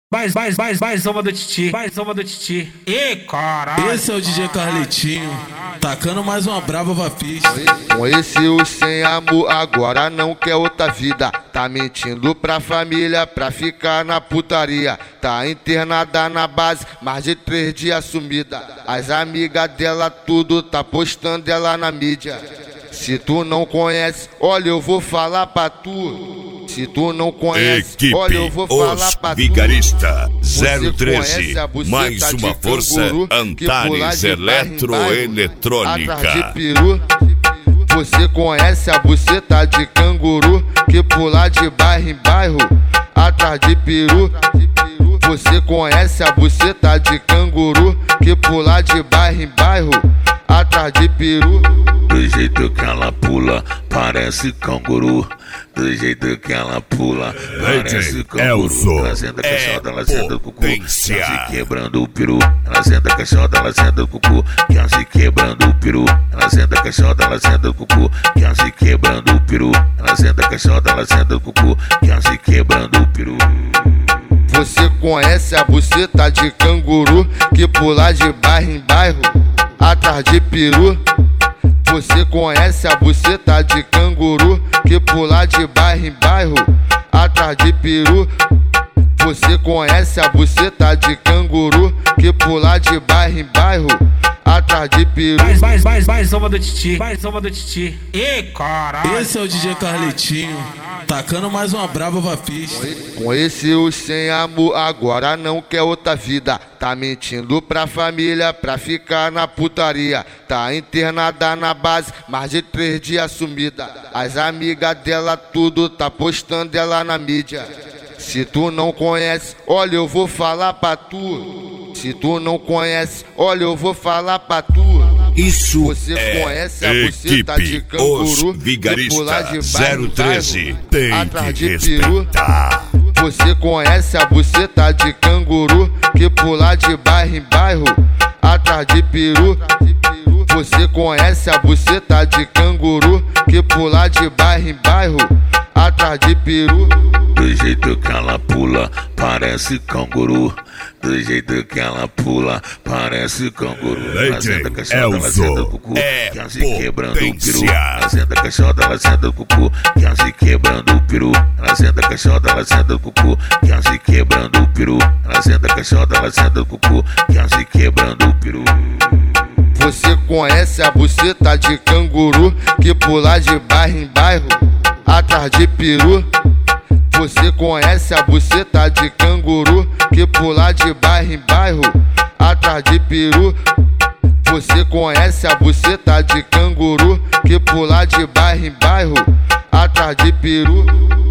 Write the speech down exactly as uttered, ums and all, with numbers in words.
Mais, mais, mais, mais uma do Titi, mais uma do Titi. E caralho. Esse é o D J Carletinho, tacando mais uma brava pra pista. Conheceu sem amor, agora não quer outra vida. Tá mentindo pra família pra ficar na putaria. Tá internada na base, mais de três dias sumida. As amigas dela tudo tá postando ela na mídia. Se tu não conhece, olha eu vou falar pra tu. Se tu não conhece, Equipe olha eu vou falar pra tu. Vigarista zero Você treze, mais uma força Antares Eletroeletrônica. Atrás de peru. Você conhece a buceta de canguru que pula de bairro em bairro atrás de peru. Você conhece a buceta de canguru que pula de bairro em bairro atrás de peru. Do jeito que ela pula, parece canguru. Do jeito que ela pula, parece canguru. Ela senta caixota, ela senta o cucu, quer se quebrando o peru. Ela senta caixota, ela senta o cucu, quer se quebrando o peru. Ela senta caixota, ela senta o cucu, quer se quebrando o peru. Ela senta caixota, ela senta o cucu, quer se quebrando o peru. Você conhece a buceta de canguru que pula de bairro em bairro atrás de peru. Você conhece a buceta de canguru que pula de bairro em bairro atrás de peru. Você conhece a buceta de canguru que pula de bairro em bairro atrás de peru. Mais, mais, mais, mais uma do Titi, mais uma do Titi. E caralho. Esse é o D J Carletinho, tacando mais uma brava pra pista. Conheceu sem amor, agora não quer outra vida. Tá mentindo pra família pra ficar na putaria. Tá internada na base, mais de três dias sumida. As amigas dela tudo tá postando ela na mídia. Se tu não conhece, olha eu vou falar pra tu. Se tu não conhece, olha eu vou falar pra tu. Isso Você é conhece a buceta de Equipe canguru Os Vigarista zero treze, tem atrás que de peru. respeitar. Você conhece a buceta de canguru que pula de bairro em bairro atrás de peru. Você conhece a buceta de canguru que pula de bairro em bairro atrás de peru. Do jeito que ela pula, parece canguru. Do jeito que ela pula, parece canguru. Ela senta caixota, ela senta o cucu, quer se quebrando o peru. Ela senta caixota, ela senta o cucu, quer se quebrando o peru. Ela senta caixota, ela senta o cucu, quer se quebrando o peru. Ela senta caixota, ela senta o cucu, quer se quebrando o peru. Você conhece a buceta de canguru que pula de bairro em bairro atrás de peru. Você conhece a buceta de canguru que pula de bairro em bairro atrás de peru. Você conhece a buceta de canguru que pula de bairro em bairro atrás de peru.